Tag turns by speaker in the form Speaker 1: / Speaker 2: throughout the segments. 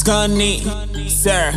Speaker 1: Gunny, sir.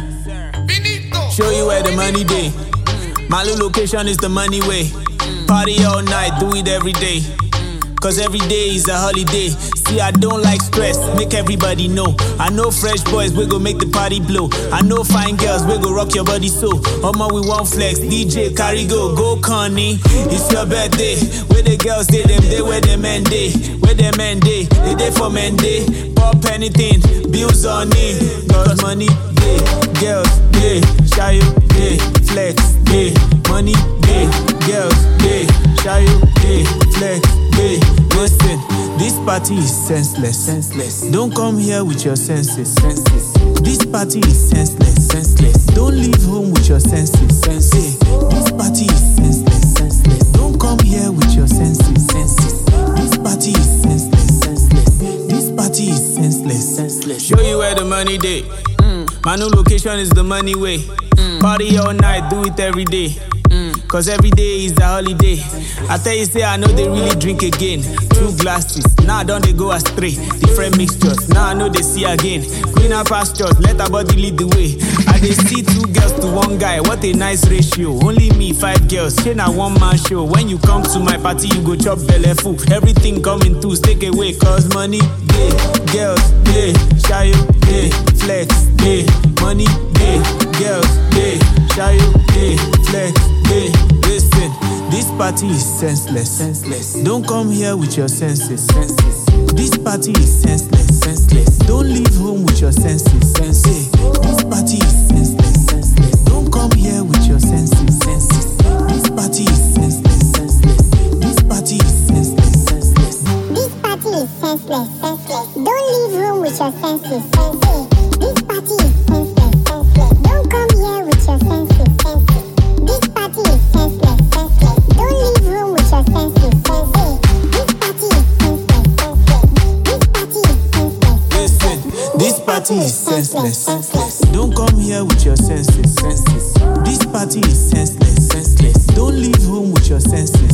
Speaker 1: Show you where the money day. My new location is the money way. Party all night, do it every day. Cause every day is a holiday. See, I don't like stress, make everybody know. I know fresh boys, we go make the party blow. I know fine girls, we go rock your body so. Omo, we want flex, DJ, carry go Connie. It's your birthday, where the girls day, them day, where the men day. Where the men day, they day for men day. Pop anything, bills on it. Cause money day, girls day, shy day, flex day. Money day, girls day, shy day, flex day. Listen, this party is senseless. Don't come here with your senses. This party is senseless. Don't leave home with your senses. This party is senseless. Don't come here with your senses. This party is senseless. This party is senseless. Show you where the money day. My new location is the money way. Party all night, do it every day. Cause every day is a holiday. I tell you, say I know they really drink again. 2 glasses, now don't they go astray. Different mixtures, now I know they see again. Greener pastures, let our body lead the way. I they see 2 girls to 1 guy, what a nice ratio. Only me, 5 girls, shit a 1-man show. When you come to my party, you go chop belly full. Everything coming to take away, cause money day, girls day, shy day, flex day, money day, girls day, shy day, flex day. Listen, this party is senseless. Don't come here with your senses. This party is senseless. Don't leave home with your senses. This party is senseless. Don't come here with your senses. This party is senseless. This party is senseless.
Speaker 2: This party is senseless. Don't leave home with your senses. This party is senseless. Don't come here with your senses. This party is senseless. Don't leave home with your senses. This party is senseless.
Speaker 1: Listen, this party is senseless. Don't come here with your senses. This party is senseless. Don't leave home with your senses.